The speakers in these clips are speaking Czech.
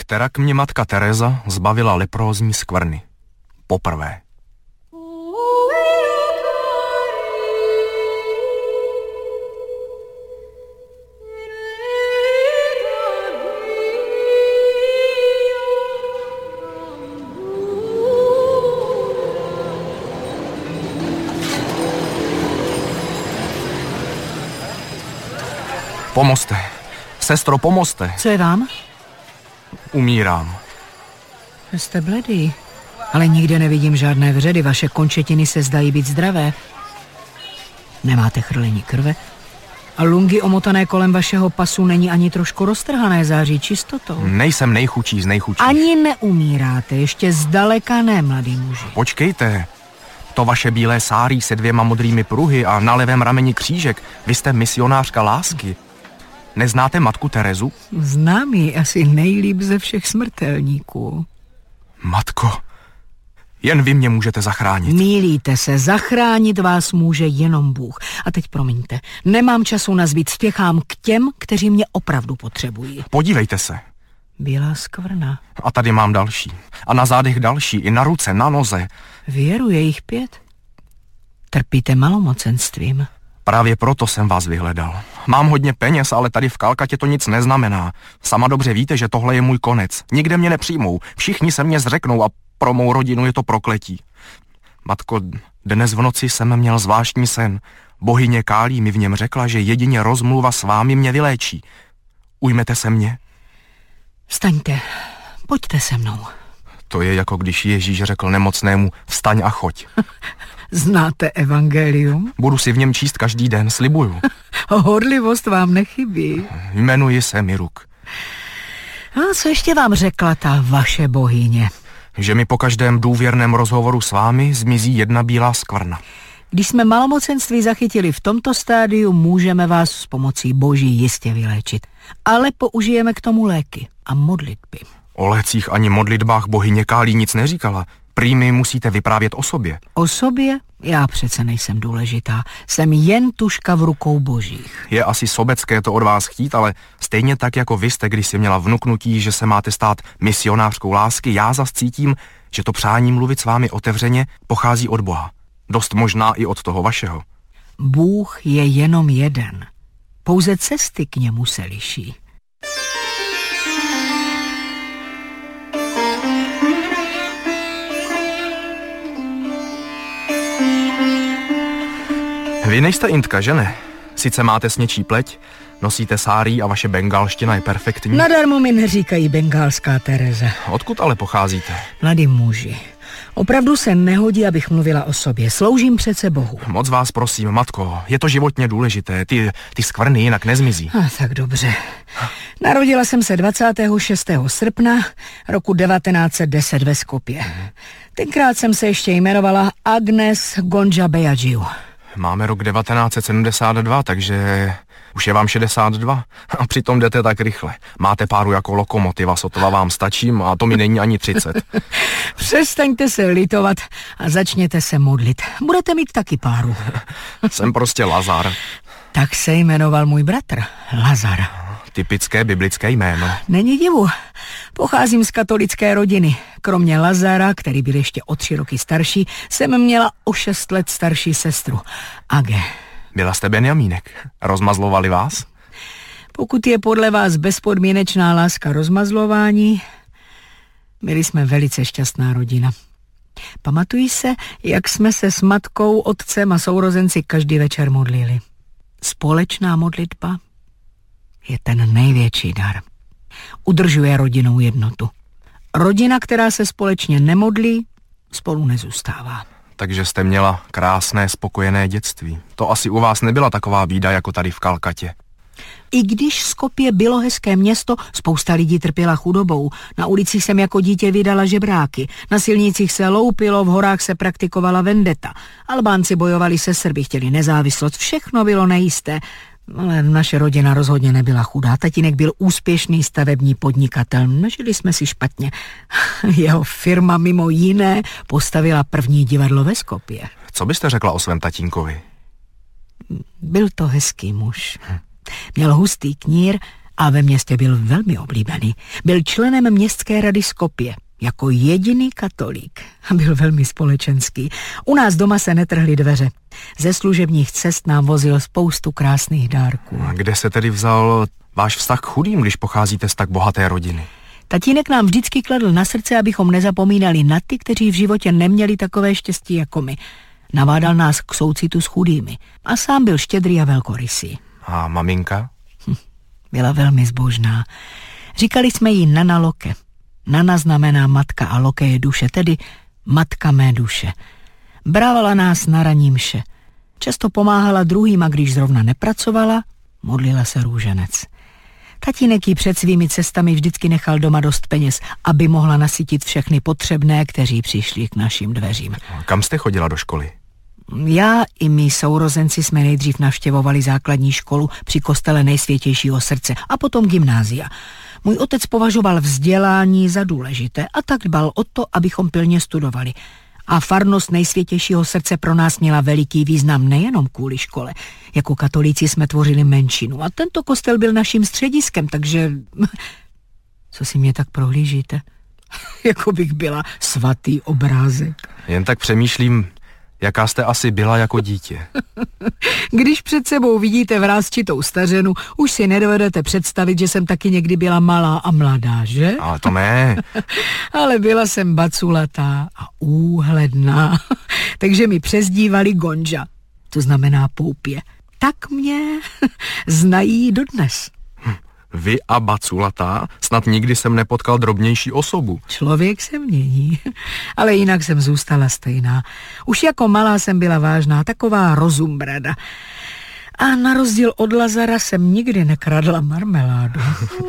Terak mě matka Teresa zbavila leprózní skvrny. Poprvé. Pomozte. Sestro, pomozte. Co je vám? Umírám. Jste bledý, ale nikde nevidím žádné vředy. Vaše končetiny se zdají být zdravé. Nemáte chrlení krve a lungy omotané kolem vašeho pasu není ani trošku roztrhané, září čistotou. Nejsem nejchudší z nejchudších. Ani neumíráte, ještě zdaleka ne, mladý muži. Počkejte. To vaše bílé sárí se 2 modrými pruhy a na levém rameni křížek. Vy jste misionářka lásky. Neznáte matku Terezu? Znám ji asi nejlíp ze všech smrtelníků. Matko, jen vy mě můžete zachránit. Mýlíte se, zachránit vás může jenom Bůh. A teď promiňte, nemám času na zbyt, spěchám k těm, kteří mě opravdu potřebují. Podívejte se. Bílá skvrna. A tady mám další. A na zádech další, i na ruce, na noze. Věru je jich 5. Trpíte malomocenstvím. Právě proto jsem vás vyhledal. Mám hodně peněz, ale tady v Kalkatě to nic neznamená. Sama dobře víte, že tohle je můj konec. Nikde mě nepřijmou. Všichni se mě zřeknou a pro mou rodinu je to prokletí. Matko, dnes v noci jsem měl zvláštní sen. Bohyně Kálí mi v něm řekla, že jedině rozmluva s vámi mě vyléčí. Ujmete se mě? Vstaňte, pojďte se mnou. To je jako když Ježíš řekl nemocnému, vstaň a choď. Znáte evangelium? Budu si v něm číst každý den, slibuju. Horlivost vám nechybí. Jmenuji se Miruk. A co ještě vám řekla ta vaše bohyně? Že mi po každém důvěrném rozhovoru s vámi zmizí 1 bílá skvrna. Když jsme malomocenství zachytili v tomto stádiu, můžeme vás s pomocí Boží jistě vyléčit. Ale použijeme k tomu léky a modlitby. O lécích ani modlitbách bohyně Kálí nic neříkala. Prý mi musíte vyprávět o sobě. O sobě? Já přece nejsem důležitá. Jsem jen tužka v rukou Božích. Je asi sobecké to od vás chtít, ale stejně tak jako vy jste, když si měla vnuknutí, že se máte stát misionářkou lásky, já zas cítím, že to přání mluvit s vámi otevřeně pochází od Boha. Dost možná i od toho vašeho. Bůh je jenom jeden. Pouze cesty k němu se liší. Vy nejste Indka, že ne? Sice máte sněčí pleť, nosíte sárí a vaše bengálština je perfektní. Nadarmo mi neříkají bengálská Tereza. Odkud ale pocházíte? Mladý muži, opravdu se nehodí, abych mluvila o sobě. Sloužím přece Bohu. Moc vás prosím, matko, je to životně důležité. Ty skvrny jinak nezmizí. Tak dobře. Narodila jsem se 26. srpna roku 1910 ve Skopje. Tenkrát jsem se ještě jmenovala Agnes Gonja Bejagiu. Máme rok 1972, takže už je vám 62 a přitom jdete tak rychle. Máte páru jako lokomotiva, sotva vám stačím a to mi není ani 30. Přestaňte se litovat a začněte se modlit. Budete mít taky páru. Jsem prostě Lazar. Tak se jmenoval můj bratr, Lazar. Typické biblické jméno. Není divu. Pocházím z katolické rodiny. Kromě Lazara, který byl ještě o 3 roky starší, jsem měla o 6 let starší sestru, Age. Byla jste Benjamínek. Rozmazlovali vás? Pokud je podle vás bezpodmínečná láska rozmazlování, byli jsme velice šťastná rodina. Pamatuji se, jak jsme se s matkou, otcem a sourozenci každý večer modlili. Společná modlitba je ten největší dar. Udržuje rodinnou jednotu. Rodina, která se společně nemodlí, spolu nezůstává. Takže jste měla krásné, spokojené dětství. To asi u vás nebyla taková bída jako tady v Kalkatě. I když Skopje bylo hezké město, spousta lidí trpěla chudobou. Na ulicích jsem jako dítě vydala žebráky. Na silnicích se loupilo, v horách se praktikovala vendeta. Albánci bojovali se Srby, chtěli nezávislost. Všechno bylo nejisté. Ale naše rodina rozhodně nebyla chudá. Tatínek byl úspěšný stavební podnikatel. Nežili jsme si špatně. Jeho firma mimo jiné postavila první divadlo ve Skopje. Co byste řekla o svém tatínkovi? Byl to hezký muž. Měl hustý knír A ve městě byl velmi oblíbený. Byl členem městské rady Skopje. Jako jediný katolík. Byl velmi společenský. U nás doma se netrhly dveře. Ze služebních cest nám vozil spoustu krásných dárků. A kde se tedy vzal váš vztah k chudým, když pocházíte z tak bohaté rodiny? Tatínek nám vždycky kladl na srdce, abychom nezapomínali na ty, kteří v životě neměli takové štěstí jako my. Navádal nás k soucitu s chudými. A sám byl štědrý a velkorysý. A maminka? Byla velmi zbožná. Říkali jsme jí Nana Loke. Nana znamená matka a Loke je duše, tedy matka mé duše. Brávala nás na ranní mše. Často pomáhala druhým a když zrovna nepracovala, modlila se růženec. Tatínek jí před svými cestami vždycky nechal doma dost peněz, aby mohla nasytit všechny potřebné, kteří přišli k našim dveřím. Kam jste chodila do školy? Já i mý sourozenci jsme nejdřív navštěvovali základní školu při kostele Nejsvětějšího srdce a potom gymnázia. Můj otec považoval vzdělání za důležité a tak dbal o to, abychom pilně studovali. A farnost Nejsvětějšího srdce pro nás měla veliký význam nejenom kvůli škole. Jako katolíci jsme tvořili menšinu a tento kostel byl naším střediskem, takže... Co si mě tak prohlížíte? Jako bych byla svatý obrázek. Jen tak přemýšlím, jaká jste asi byla jako dítě. Když před sebou vidíte vrásčitou stařenu, už si nedovedete představit, že jsem taky někdy byla malá a mladá, že? Ale to ne. Ale byla jsem baculatá a úhledná, takže mi přezdívali Gonža, to znamená poupě. Tak mě znají dodnes. Vy a baculatá? Snad nikdy jsem nepotkal drobnější osobu. Člověk se mění, ale jinak jsem zůstala stejná. Už jako malá jsem byla vážná, taková rozumbrada. A na rozdíl od Lazara jsem nikdy nekradla marmeládu.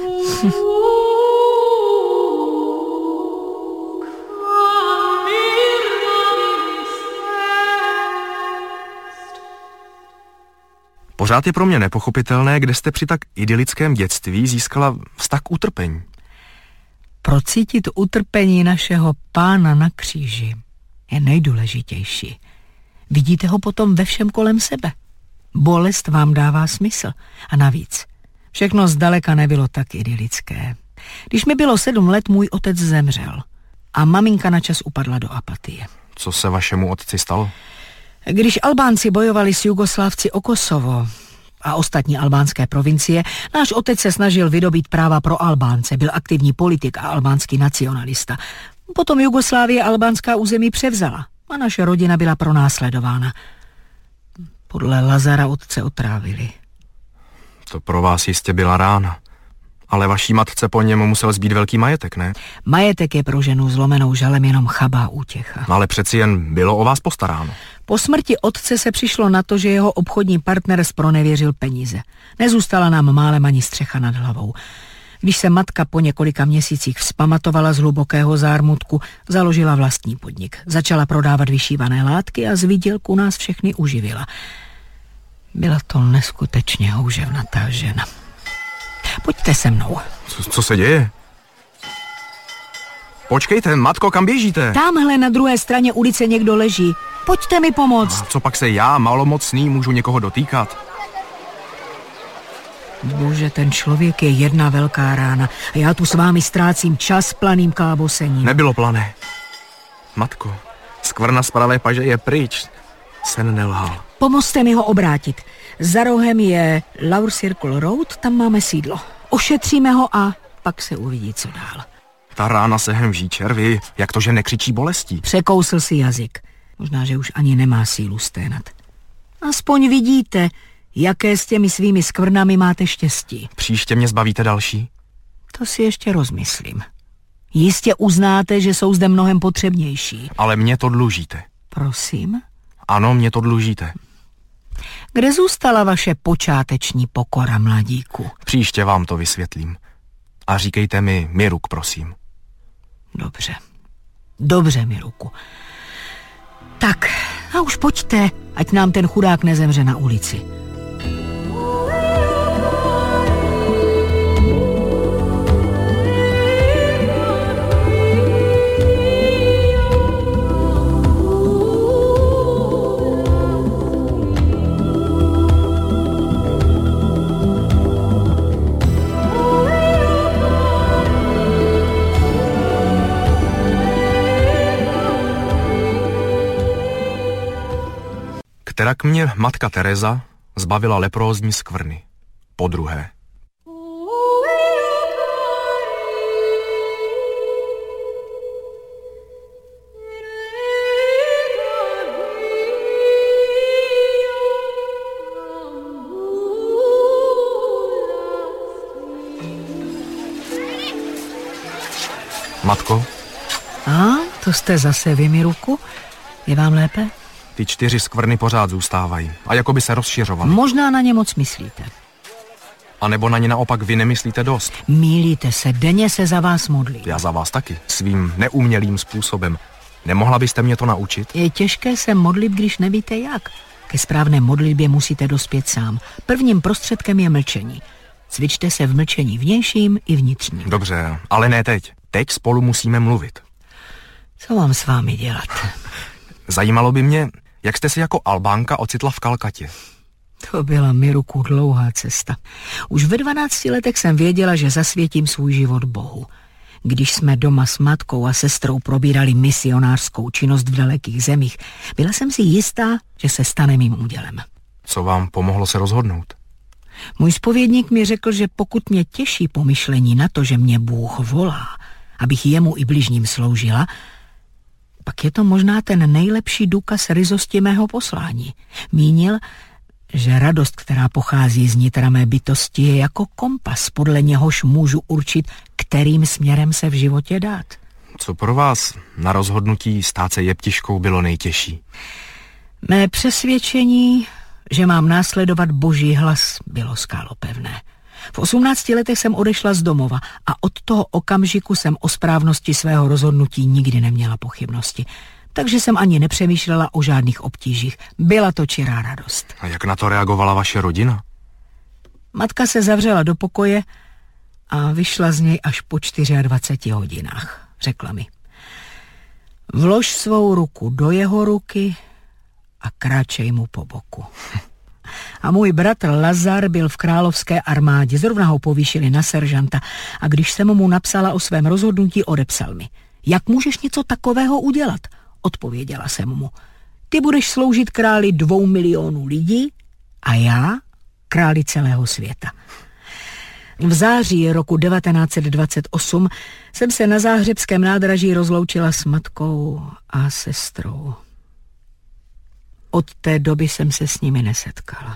Pořád je pro mě nepochopitelné, kde jste při tak idylickém dětství získala vztah k utrpení. Procítit utrpení našeho Pána na kříži je nejdůležitější. Vidíte ho potom ve všem kolem sebe. Bolest vám dává smysl. A navíc, všechno zdaleka nebylo tak idylické. Když mi bylo 7 let, můj otec zemřel. A maminka na čas upadla do apatie. Co se vašemu otci stalo? Když Albánci bojovali s Jugoslávci o Kosovo a ostatní albánské provincie, náš otec se snažil vydobít práva pro Albánce, byl aktivní politik a albánský nacionalista. Potom Jugoslávie albánská území převzala a naše rodina byla pronásledována. Podle Lazara otce otrávili. To pro vás jistě byla rána. Ale vaší matce po něm musel zbýt velký majetek, ne? Majetek je pro ženu zlomenou žalem jenom chabá útěcha. Ale přeci jen bylo o vás postaráno. Po smrti otce se přišlo na to, že jeho obchodní partner zpronevěřil peníze. Nezůstala nám málem ani střecha nad hlavou. Když se matka po několika měsících vzpamatovala z hlubokého zármutku, založila vlastní podnik. Začala prodávat vyšívané látky a z výdělku nás všechny uživila. Byla to neskutečně houževnatá žena. Pojďte se mnou. Co se děje? Počkejte, matko, kam běžíte? Támhle na druhé straně ulice někdo leží. Pojďte mi pomoct. A co pak se já, malomocný, můžu někoho dotýkat? Bože, ten člověk je jedna velká rána a já tu s vámi ztrácím čas planým klábosením. Nebylo plané. Matko, skvrna z pravé paže je pryč. Sen nelhal. Pomozte mi ho obrátit. Za rohem je Lower Circle Road, tam máme sídlo. Ošetříme ho a pak se uvidí, co dál. Ta rána se hemží červy, jak to, že nekřičí bolestí. Překousl si jazyk. Možná, že už ani nemá sílu sténat. Aspoň vidíte, jaké s těmi svými skvrnami máte štěstí. Příště mě zbavíte další? To si ještě rozmyslím. Jistě uznáte, že jsou zde mnohem potřebnější. Ale mě to dlužíte. Prosím? Ano, mě to dlužíte. Kde zůstala vaše počáteční pokora, mladíku? Příště vám to vysvětlím. A říkejte mi Miruk, prosím. Dobře. Dobře, Miruku. Tak, a už pojďte, ať nám ten chudák nezemře na ulici. Terak mě matka Teresa zbavila leprózní skvrny. Podruhé. Matko? To jste zase vy mi ruku? Je vám lépe? Ty 4 skvrny pořád zůstávají a jako by se rozšiřovaly. Možná na ně moc myslíte. A nebo na ně naopak vy nemyslíte dost. Mýlíte se, denně se za vás modlím. Já za vás taky, svým neumělým způsobem. Nemohla byste mě to naučit? Je těžké se modlit, když nevíte jak. Ke správné modlitbě musíte dospět sám. Prvním prostředkem je mlčení. Cvičte se v mlčení vnějším i vnitřním. Dobře, ale ne teď. Teď spolu musíme mluvit. Co mám s vámi dělat? Zajímalo by mě, jak jste se jako Albánka ocitla v Kalkatě. To byla mi ruku dlouhá cesta. Už ve 12 letech jsem věděla, že zasvětím svůj život Bohu. Když jsme doma s matkou a sestrou probírali misionářskou činnost v dalekých zemích, byla jsem si jistá, že se stane mým údělem. Co vám pomohlo se rozhodnout? Můj zpovědník mi řekl, že pokud mě těší pomyšlení na to, že mě Bůh volá, abych jemu i bližním sloužila, pak je to možná ten nejlepší důkaz ryzosti mého poslání. Mínil, že radost, která pochází z nitra mé bytosti, je jako kompas, podle něhož můžu určit, kterým směrem se v životě dát. Co pro vás na rozhodnutí stát se jeptiškou bylo nejtěžší? Mé přesvědčení, že mám následovat Boží hlas, bylo skálopevné. V 18 letech jsem odešla z domova a od toho okamžiku jsem o správnosti svého rozhodnutí nikdy neměla pochybnosti. Takže jsem ani nepřemýšlela o žádných obtížích. Byla to čirá radost. A jak na to reagovala vaše rodina? Matka se zavřela do pokoje a vyšla z něj až po 24 hodinách. Řekla mi: vlož svou ruku do jeho ruky a kráčej mu po boku. A můj bratr Lazar byl v královské armádě, zrovna ho povýšili na seržanta a když jsem mu napsala o svém rozhodnutí, odepsal mi: jak můžeš něco takového udělat? Odpověděla jsem mu: ty budeš sloužit králi 2 milionů lidí a já králi celého světa. V září roku 1928 jsem se na záhřebském nádraží rozloučila s matkou a sestrou. Od té doby jsem se s nimi nesetkala.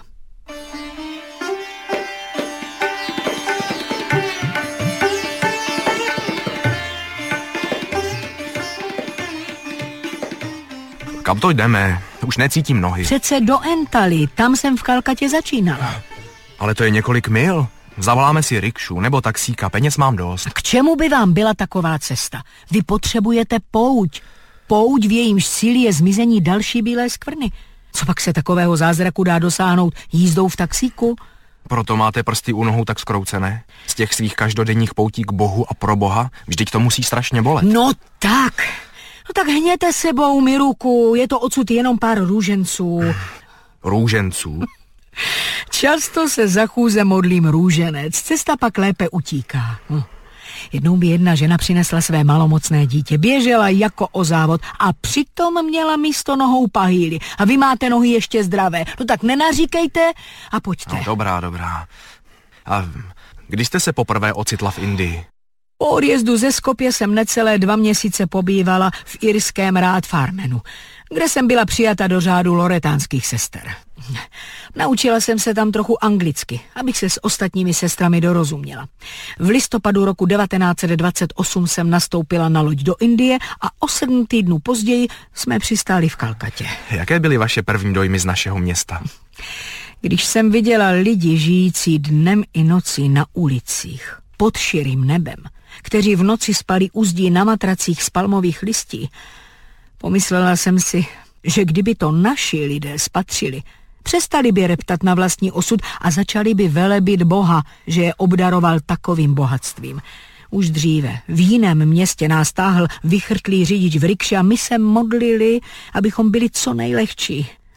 Kam to jdeme? Už necítím nohy. Přece do Entally, tam jsem v Kalkatě začínala. Ale to je několik mil. Zavoláme si rikšu nebo taxíka, peněz mám dost. K čemu by vám byla taková cesta? Vy potřebujete pouť. Pouť, v jejímž síli je zmizení další bílé skvrny. Co pak se takového zázraku dá dosáhnout jízdou v taxíku? Proto máte prsty u nohou tak skroucené? Z těch svých každodenních poutí k Bohu a pro Boha? Vždyť to musí strašně bolet. No tak hněte sebou mi ruku, je to odsud jenom pár růženců. Růženců? Často se za chůze modlím růženec, cesta pak lépe utíká. Jednou by jedna žena přinesla své malomocné dítě, běžela jako o závod a přitom měla místo nohou pahýly. A vy máte nohy ještě zdravé. No tak nenaříkejte a pojďte. No, dobrá. A kdy jste se poprvé ocitla v Indii? Po odjezdu ze Skopje jsem necelé 2 měsíce pobývala v irském Rád Farmenu, kde jsem byla přijata do řádu loretánských sester. Naučila jsem se tam trochu anglicky, abych se s ostatními sestrami dorozuměla. V listopadu roku 1928 jsem nastoupila na loď do Indie a o 7 týdnů později jsme přistáli v Kalkatě. Jaké byly vaše první dojmy z našeho města? Když jsem viděla lidi žijící dnem i nocí na ulicích, pod širým nebem, kteří v noci spali u zdí na matracích z palmových listí, pomyslela jsem si, že kdyby to naši lidé spatřili, přestali by reptat na vlastní osud a začali by velebit Boha, že je obdaroval takovým bohatstvím. Už dříve v jiném městě nás táhl vychrtlý řidič v rikši a my se modlili, abychom byli co nejlehčí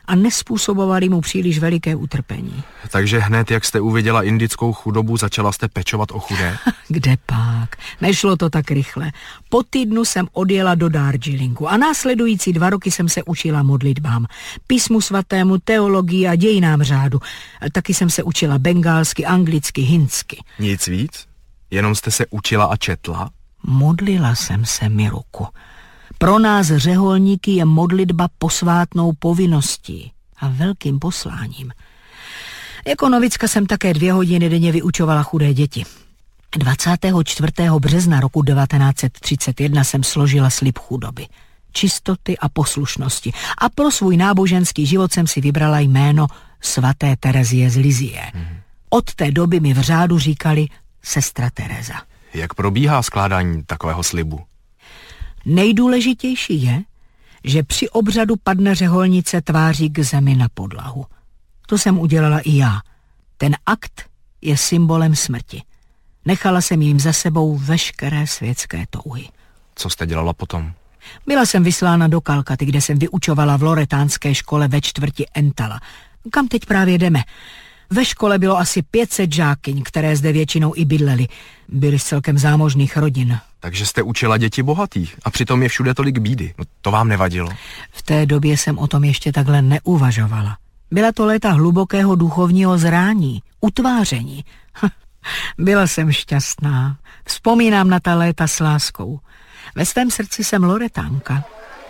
a nespůsobovali mu příliš veliké utrpení. Takže hned, jak jste uviděla indickou chudobu, začala jste pečovat o chudé? Kde pak? Nešlo to tak rychle. Po týdnu jsem odjela do Darjeelingu a následující 2 roky jsem se učila modlitbám, písmu svatému, teologii a dějinám řádu. Taky jsem se učila bengálsky, anglicky, hindsky. Nic víc? Jenom jste se učila a četla? Modlila jsem se, Miruku. Pro nás řeholníky je modlitba posvátnou povinností a velkým posláním. Jako novička jsem také 2 hodiny denně vyučovala chudé děti. 24. března roku 1931 jsem složila slib chudoby, čistoty a poslušnosti a pro svůj náboženský život jsem si vybrala jméno svaté Terezie z Lizie. Od té doby mi v řádu říkali sestra Tereza. Jak probíhá skládání takového slibu? Nejdůležitější je, že při obřadu padne řeholnice tváří k zemi na podlahu. To jsem udělala i já. Ten akt je symbolem smrti. Nechala jsem jim za sebou veškeré světské touhy. Co jste dělala potom? Byla jsem vyslána do Kalkaty, kde jsem vyučovala v loretánské škole ve čtvrti Entala. Kam teď právě jdeme? Ve škole bylo asi 500 žákyň, které zde většinou i bydlely. Byly z celkem zámožných rodin. Takže jste učila děti bohatých a přitom je všude tolik bídy. No, to vám nevadilo? V té době jsem o tom ještě takhle neuvažovala. Byla to léta hlubokého duchovního zrání, utváření. Byla jsem šťastná. Vzpomínám na ta léta s láskou. Ve svém srdci jsem Loretánka.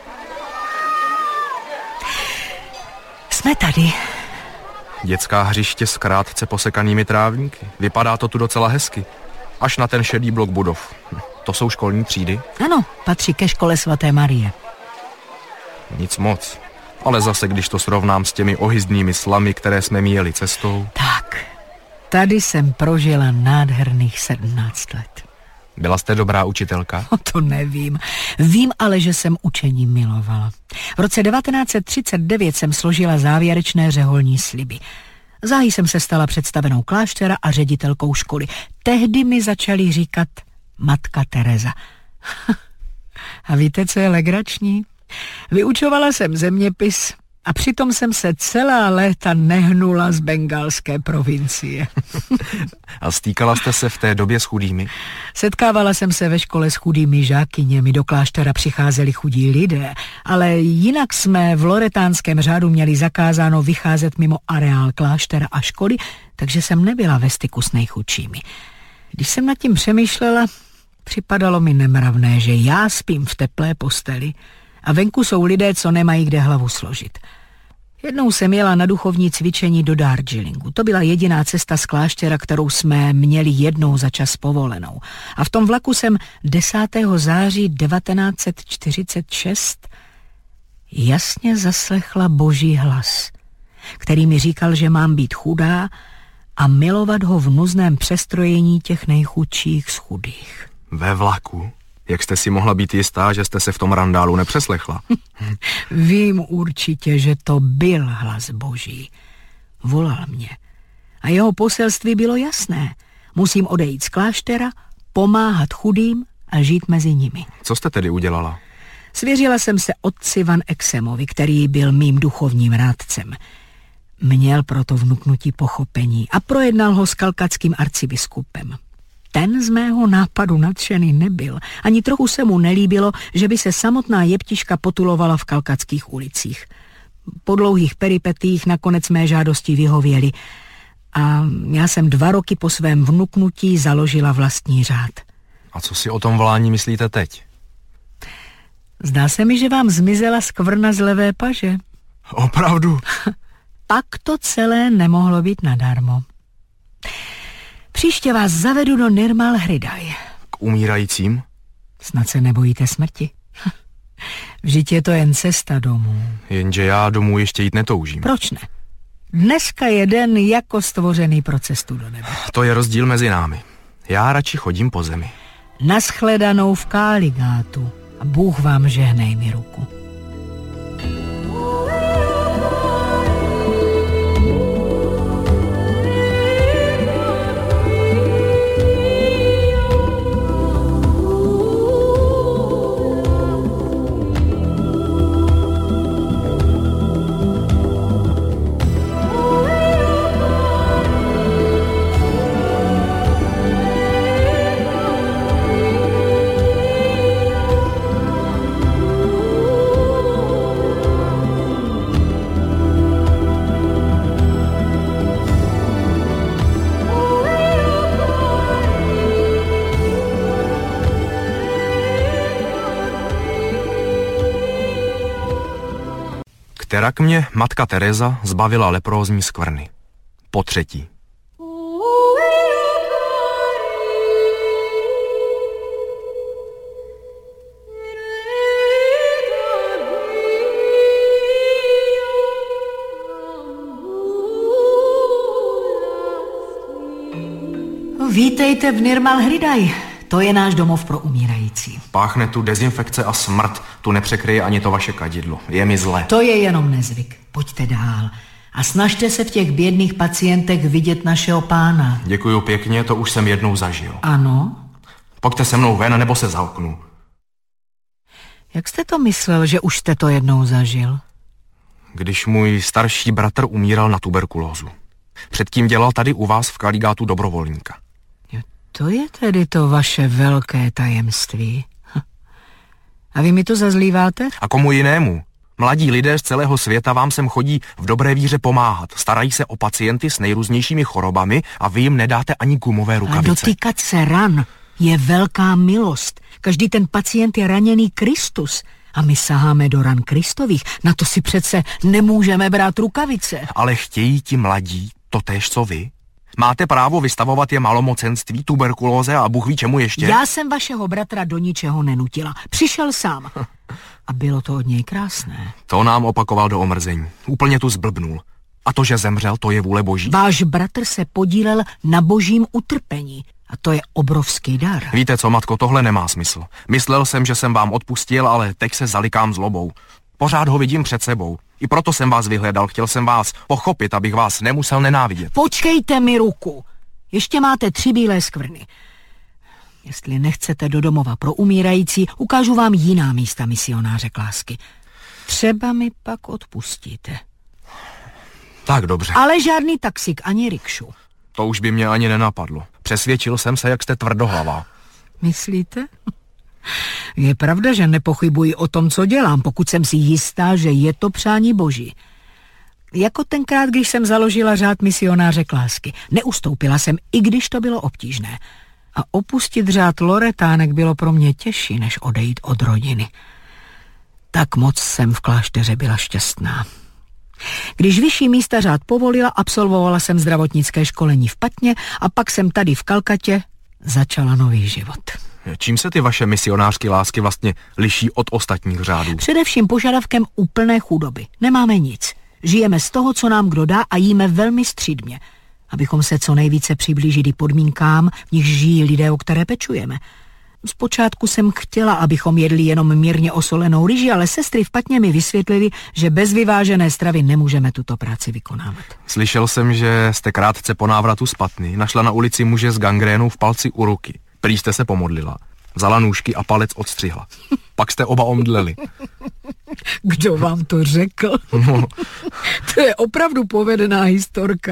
Jsme tady. Dětská hřiště s krátce posekanými trávníky. Vypadá to tu docela hezky. Až na ten šedý blok budov. To jsou školní třídy? Ano, patří ke škole svaté Marie. Nic moc. Ale zase, když to srovnám s těmi ohyzdnými slamy, které jsme míjeli cestou... Tak, tady jsem prožila nádherných 17 let. Byla jste dobrá učitelka? To nevím. Vím ale, že jsem učení milovala. V roce 1939 jsem složila závěrečné řeholní sliby. Záhy jsem se stala představenou kláštera a ředitelkou školy. Tehdy mi začali říkat matka Tereza. A víte, co je legrační? Vyučovala jsem zeměpis a přitom jsem se celá léta nehnula z bengálské provincie. A stýkala jste se v té době s chudými? Setkávala jsem se ve škole s chudými žákyněmi, do kláštera přicházeli chudí lidé, ale jinak jsme v loretánském řádu měli zakázáno vycházet mimo areál kláštera a školy, takže jsem nebyla ve styku s nejchudšími. Když jsem nad tím přemýšlela, připadalo mi nemravné, že já spím v teplé posteli a venku jsou lidé, co nemají kde hlavu složit. Jednou jsem jela na duchovní cvičení do Darjeelingu. To byla jediná cesta z kláštera, kterou jsme měli jednou za čas povolenou. A v tom vlaku jsem 10. září 1946 jasně zaslechla Boží hlas, který mi říkal, že mám být chudá a milovat ho v nuzném přestrojení těch nejchudších z chudých. Ve vlaku? Jak jste si mohla být jistá, že jste se v tom randálu nepřeslechla? Vím určitě, že to byl hlas Boží. Volal mě. A jeho poselství bylo jasné. Musím odejít z kláštera, pomáhat chudým a žít mezi nimi. Co jste tedy udělala? Svěřila jsem se otci Van Exemovi, který byl mým duchovním rádcem. Měl proto vnuknutí pochopení a projednal ho s kalkatským arcibiskupem. Ten z mého nápadu nadšený nebyl. Ani trochu se mu nelíbilo, že by se samotná jeptiška potulovala v kalkatských ulicích. Po dlouhých peripetích nakonec mé žádosti vyhověli a já jsem 2 roky po svém vnuknutí založila vlastní řád. A co si o tom volání myslíte teď? Zdá se mi, že vám zmizela skvrna z levé paže. Opravdu? Pak to celé nemohlo být nadarmo. Příště vás zavedu do Nirmal Hridaj. K umírajícím? Snad se nebojíte smrti. Vždyť je to jen cesta domů. Jenže já domů ještě jít netoužím. Proč ne? Dneska je den jako stvořený pro cestu do nebe. To je rozdíl mezi námi. Já radši chodím po zemi. Naschledanou v Káligátu. A Bůh vám žehnej mi ruku. Kterak mě matka Teresa zbavila leprózní skvrny. Po třetí. Vítejte v Nirmal Hridaj. To je náš domov pro umírající. Páchne tu dezinfekce a smrt. Tu nepřekryje ani to vaše kadidlo. Je mi zle. To je jenom nezvyk. Pojďte dál. A snažte se v těch bědných pacientech vidět našeho pána. Děkuju pěkně, to už jsem jednou zažil. Ano? Pojďte se mnou ven, nebo se zauknu. Jak jste to myslel, že už jste to jednou zažil? Když můj starší bratr umíral na tuberkulózu. Předtím dělal tady u vás v Kaligátu dobrovolníka. To je tedy to vaše velké tajemství. A vy mi to zazlíváte? A komu jinému? Mladí lidé z celého světa vám sem chodí v dobré víře pomáhat. Starají se o pacienty s nejrůznějšími chorobami a vy jim nedáte ani gumové rukavice. A dotýkat se ran je velká milost. Každý ten pacient je raněný Kristus. A my saháme do ran Kristových. Na to si přece nemůžeme brát rukavice. Ale chtějí ti mladí totéž co vy? Máte právo vystavovat je malomocenství, tuberkulóze a Bůh ví čemu ještě? Já jsem vašeho bratra do ničeho nenutila. Přišel sám. A bylo to od něj krásné. To nám opakoval do omrzení. Úplně tu zblbnul. A to, že zemřel, to je vůle Boží? Váš bratr se podílel na božím utrpení. A to je obrovský dar. Víte co, matko, tohle nemá smysl. Myslel jsem, že jsem vám odpustil, ale teď se zalikám zlobou. Pořád ho vidím před sebou. I proto jsem vás vyhledal, chtěl jsem vás pochopit, abych vás nemusel nenávidět. Počkejte mi ruku. Ještě máte 3 bílé skvrny. Jestli nechcete do domova pro umírající, ukážu vám jiná místa misionáře lásky. Třeba mi pak odpustíte. Tak dobře. Ale žádný taxík ani rikšu. To už by mě ani nenapadlo. Přesvědčil jsem se, jak jste tvrdohlavá. Myslíte? Je pravda, že nepochybuji o tom, co dělám, pokud jsem si jistá, že je to přání Boží. Jako tenkrát, když jsem založila řád misionáře lásky. Neustoupila jsem, i když to bylo obtížné. A opustit řád Loretánek bylo pro mě těžší, než odejít od rodiny. Tak moc jsem v klášteře byla šťastná. Když vyšší místa řád povolila, absolvovala jsem zdravotnické školení v Patně a pak jsem tady v Kalkatě začala nový život. Čím se ty vaše misionářské lásky vlastně liší od ostatních řádů? Především požadavkem úplné chudoby. Nemáme nic. Žijeme z toho, co nám kdo dá a jíme velmi střídmě, abychom se co nejvíce přiblížili podmínkám, v nich žijí lidé, o které pečujeme. Zpočátku jsem chtěla, abychom jedli jenom mírně osolenou ryži, ale sestry v Patně mi vysvětlili, že bez vyvážené stravy nemůžeme tuto práci vykonávat. Slyšel jsem, že jste krátce po návratu z Patny našla na ulici muže s gangrénou v palci u ruky. Prý jste se pomodlila, vzala nůžky a palec odstřihla. Pak jste oba omdleli. Kdo vám to řekl? No. To je opravdu povedená historka.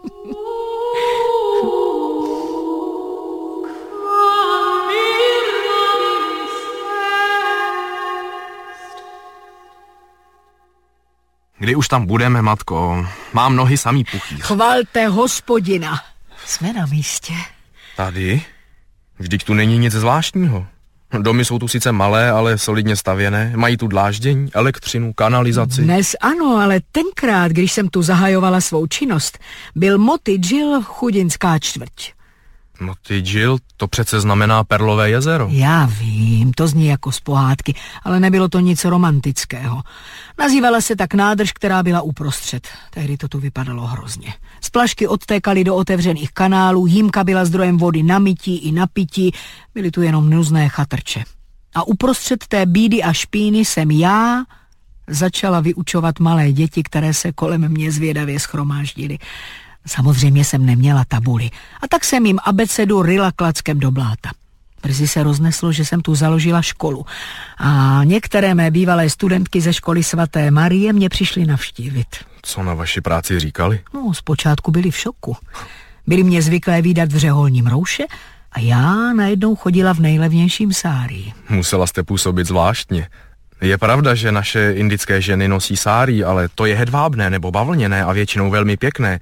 Kdy už tam budeme, matko? Mám nohy samý puchý. Chvalte Hospodina. Jsme na místě. Tady? Vždyť tu není nic zvláštního. Domy jsou tu sice malé, ale solidně stavěné. Mají tu dláždění, elektřinu, kanalizaci. Dnes ano, ale tenkrát, když jsem tu zahajovala svou činnost, byl Motidžil chudinská čtvrť. Motidžil, to přece znamená Perlové jezero. Já vím, to zní jako z pohádky, ale nebylo to nic romantického. Nazývala se tak nádrž, která byla uprostřed. Tehdy to tu vypadalo hrozně. Splašky odtékaly do otevřených kanálů, jímka byla zdrojem vody na mytí i na pití, byly tu jenom nuzné chatrče. A uprostřed té bídy a špíny jsem já začala vyučovat malé děti, které se kolem mě zvědavě shromáždily. Samozřejmě jsem neměla tabuli a tak jsem jim abecedu ryla klackem do bláta. Brzy se rozneslo, že jsem tu založila školu a některé mé bývalé studentky ze školy svaté Marie mě přišly navštívit. Co na vaši práci říkali? No, zpočátku byli v šoku. Byli mě zvyklé vídat v řeholním rouše a já najednou chodila v nejlevnějším sárii. Musela jste působit zvláštně. Je pravda, že naše indické ženy nosí sárí, ale to je hedvábné nebo bavlněné a většinou velmi pěkné.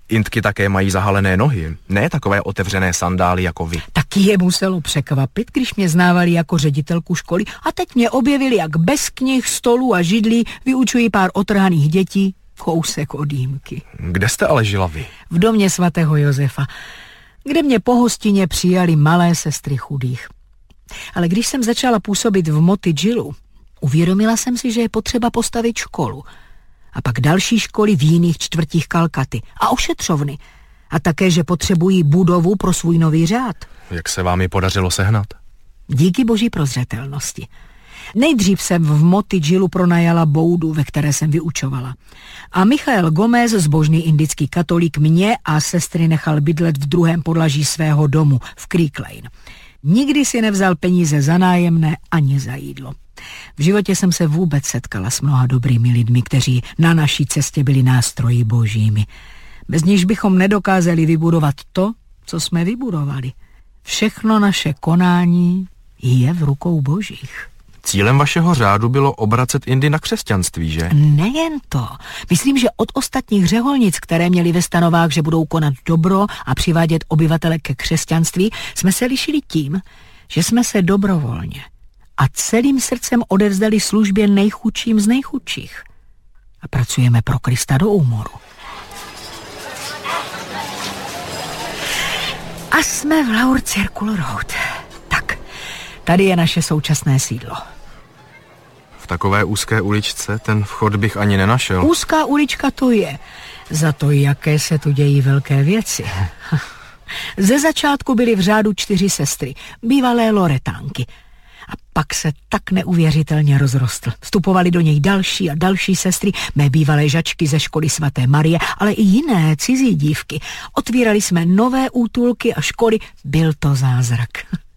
Indky také mají zahalené nohy, ne takové otevřené sandály jako vy. Taky je muselo překvapit, když mě znávali jako ředitelku školy a teď mě objevili, jak bez knih, stolů a židlí vyučují pár otrhaných dětí kousek od jímky. Kde jste ale žila vy? V domě svatého Josefa, kde mě po hostině přijali malé sestry chudých. Ale když jsem začala působit v Motidžilu, uvědomila jsem si, že je potřeba postavit školu. A pak další školy v jiných čtvrtích Kalkaty a ošetřovny. A také, že potřebují budovu pro svůj nový řád. Jak se vám ji podařilo sehnat? Díky boží prozřetelnosti. Nejdřív jsem v Motidžilu pronajala boudu, ve které jsem vyučovala. A Michael Gomez, zbožný indický katolík, mě a sestry nechal bydlet v druhém podlaží svého domu v Creek Lane. Nikdy si nevzal peníze za nájemné ani za jídlo. V životě jsem se vůbec setkala s mnoha dobrými lidmi, kteří na naší cestě byli nástroji božími. Bez nichž bychom nedokázali vybudovat to, co jsme vybudovali. Všechno naše konání je v rukou božích. Cílem vašeho řádu bylo obracet Indy na křesťanství, že? Nejen to. Myslím, že od ostatních řeholnic, které měly ve stanovách, že budou konat dobro a přivádět obyvatele ke křesťanství, jsme se lišili tím, že jsme se dobrovolně a celým srdcem odevzdali službě nejchudším z nejchudších. A pracujeme pro Krista do úmoru. A jsme v Lower Circle Road. Tak, tady je naše současné sídlo. V takové úzké uličce ten vchod bych ani nenašel. Úzká ulička to je. Za to, jaké se tu dějí velké věci. Ze začátku byly v řádu 4 sestry, bývalé Loretánky. A pak se tak neuvěřitelně rozrostl. Vstupovali do něj další a další sestry, mé bývalé žačky ze školy svaté Marie, ale i jiné cizí dívky. Otvírali jsme nové útulky a školy. Byl to zázrak.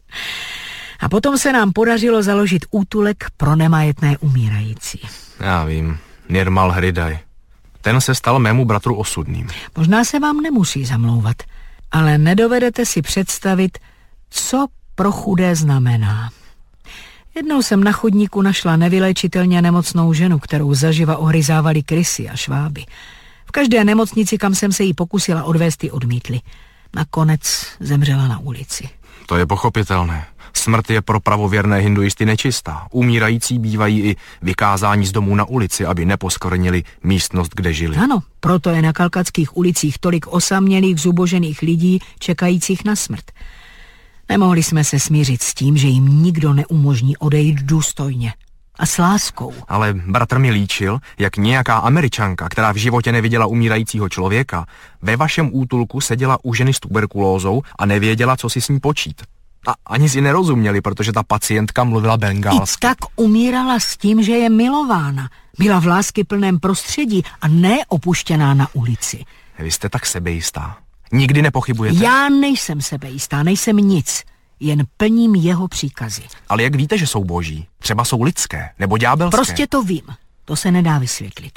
A potom se nám podařilo založit útulek pro nemajetné umírající. Já vím, Nirmal Hridaj. Ten se stal mému bratru osudným. Možná se vám nemusí zamlouvat, ale nedovedete si představit, co pro chudé znamená. Jednou jsem na chodníku našla nevyléčitelně nemocnou ženu, kterou zaživa ohryzávali krysy a šváby. V každé nemocnici, kam jsem se jí pokusila odvést, ji odmítli. Nakonec zemřela na ulici. To je pochopitelné. Smrt je pro pravověrné hinduisty nečistá. Umírající bývají i vykázáni z domů na ulici, aby neposkvrnili místnost, kde žili. Ano, proto je na kalkatských ulicích tolik osamělých, zubožených lidí, čekajících na smrt. Nemohli jsme se smířit s tím, že jim nikdo neumožní odejít důstojně. A s láskou. Ale bratr mi líčil, jak nějaká Američanka, která v životě neviděla umírajícího člověka, ve vašem útulku seděla u ženy s tuberkulózou a nevěděla, co si s ní počít. A ani si nerozuměli, protože ta pacientka mluvila bengálsky. I tak umírala s tím, že je milována. Byla v láskyplném prostředí a ne opuštěná na ulici. Vy jste tak sebejistá. Nikdy nepochybujete? Já nejsem sebejistá, nejsem nic. Jen plním jeho příkazy. Ale jak víte, že jsou boží? Třeba jsou lidské, nebo ďábelské? Prostě to vím. To se nedá vysvětlit.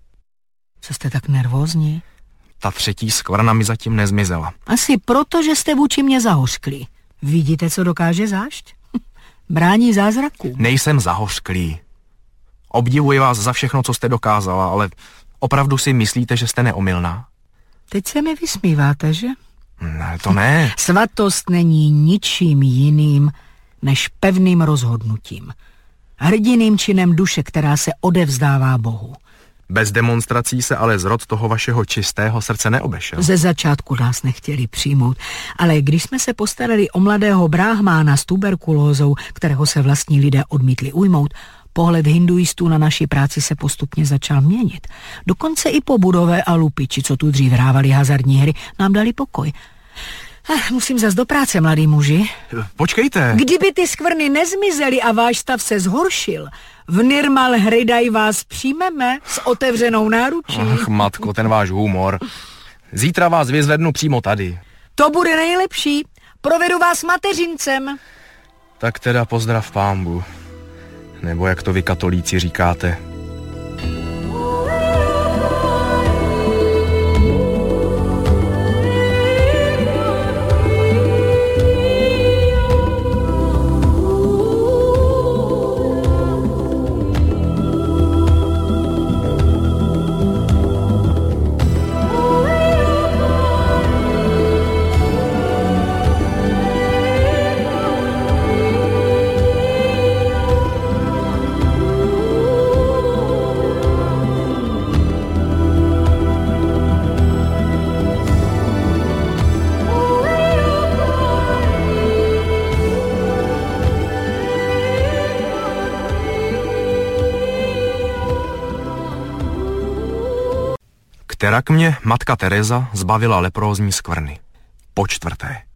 Co jste tak nervózní? Ta 3. skvrna mi zatím nezmizela. Asi proto, že jste vůči mě zahořklí. Vidíte, co dokáže zášť? Brání zázraků. Nejsem zahořklý. Obdivuji vás za všechno, co jste dokázala, ale opravdu si myslíte, že jste neomylná? Teď se mi vysmíváte, že? Ne, to ne. Svatost není ničím jiným než pevným rozhodnutím. Hrdiným činem duše, která se odevzdává Bohu. Bez demonstrací se ale zrod toho vašeho čistého srdce neobešel. Ze začátku nás nechtěli přijmout, ale když jsme se postarali o mladého bráhmána s tuberkulózou, kterého se vlastní lidé odmítli ujmout, pohled hinduistů na naši práci se postupně začal měnit. Dokonce i po Budové a lupiči, co tu dřív hrávali hazardní hry, nám dali pokoj. Musím zas do práce, mladý muži. Počkejte. Kdyby ty skvrny nezmizely a váš stav se zhoršil, v Nirmal Hridaj vás přijmeme s otevřenou náručí. Ach, matko, ten váš humor. Zítra vás vyzvednu přímo tady. To bude nejlepší. Provedu vás mateřincem. Tak teda pozdrav pánbu. Nebo jak to vy katolíci říkáte. Kterak mě matka Teresa zbavila leprózní skvrny. Po 4.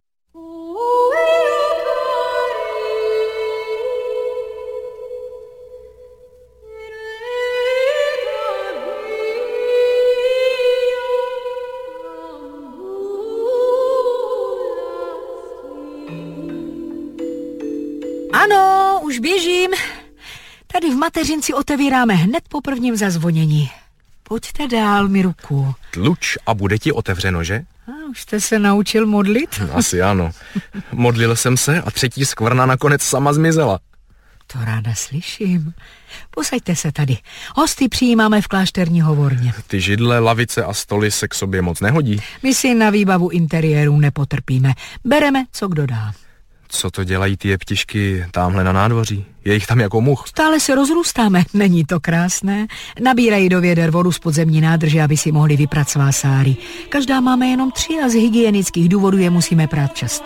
Ano, už běžím. Tady v mateřinci otevíráme hned po prvním zazvonění. Pojďte dál, mi ruku. Tluč a bude ti otevřeno, že? Už jste se naučil modlit? Asi ano. Modlil jsem se a 3. skvrna nakonec sama zmizela. To ráda slyším. Posaďte se tady. Hosty přijímáme v klášterní hovorně. Ty židle, lavice a stoly se k sobě moc nehodí. My si na výbavu interiéru nepotrpíme. Bereme, co kdo dá. Co to dělají ty jeptišky tamhle na nádvoří? Je jich tam jako much. Stále se rozrůstáme, není to krásné? Nabírají do věder vodu z podzemní nádrže, aby si mohli vyprat svá sáry. Každá máme jenom 3 a z hygienických důvodů je musíme prát často.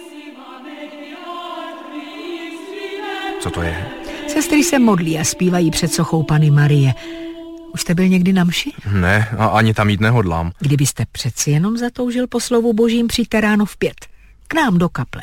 Co to je? Sestry se modlí a zpívají před sochou Panny Marie. Už jste byl někdy na mši? Ne, a ani tam jít nehodlám. Kdybyste přeci jenom zatoužil po slovu božím, přijďte ráno v 5. K nám do kaple.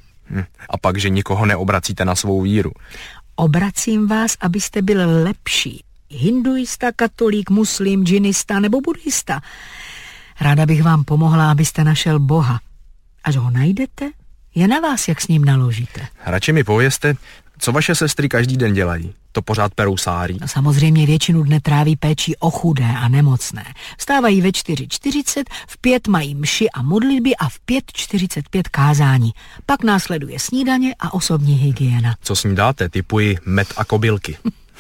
A pak, že nikoho neobracíte na svou víru. Obracím vás, abyste byl lepší. Hinduista, katolík, muslim, džinista nebo buddhista. Ráda bych vám pomohla, abyste našel Boha. Až ho najdete, je na vás, jak s ním naložíte. Radši mi povězte, co vaše sestry každý den dělají. To pořád perou sáry? No, samozřejmě většinu dne tráví péčí o chudé a nemocné. Vstávají ve 4:40, v 5 mají mši a modlitby a v 5:45 kázání. Pak následuje snídaně a osobní hygiena. Co snídáte? Typuji med a kobylky.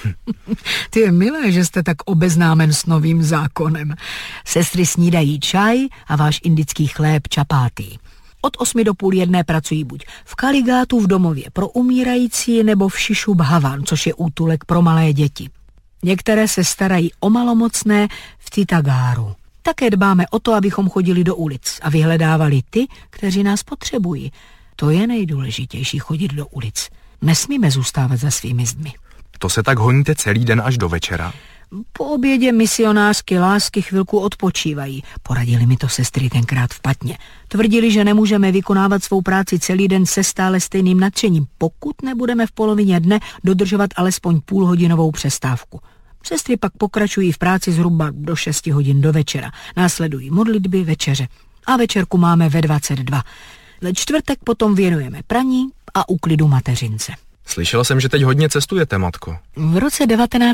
Ty je milé, že jste tak obeznámen s novým zákonem. Sestry snídají čaj a váš indický chléb čapáty. Od 8 do půl 1 pracují buď v Kaligátu v domově pro umírající nebo v Šišu Bhavan, což je útulek pro malé děti. Některé se starají o malomocné v Titagáru. Také dbáme o to, abychom chodili do ulic a vyhledávali ty, kteří nás potřebují. To je nejdůležitější, chodit do ulic. Nesmíme zůstávat za svými zdmi. To se tak honíte celý den až do večera? Po obědě misionářky lásky chvilku odpočívají. Poradili mi to sestry tenkrát v Patně. Tvrdili, že nemůžeme vykonávat svou práci celý den se stále stejným nadšením, pokud nebudeme v polovině dne dodržovat alespoň půlhodinovou přestávku. Sestry pak pokračují v práci zhruba do 6 hodin do večera. Následují modlitby, večeře. A večerku máme ve 22. Ve čtvrtek potom věnujeme praní a úklidu mateřince. Slyšel jsem, že teď hodně cestujete, matko. V roce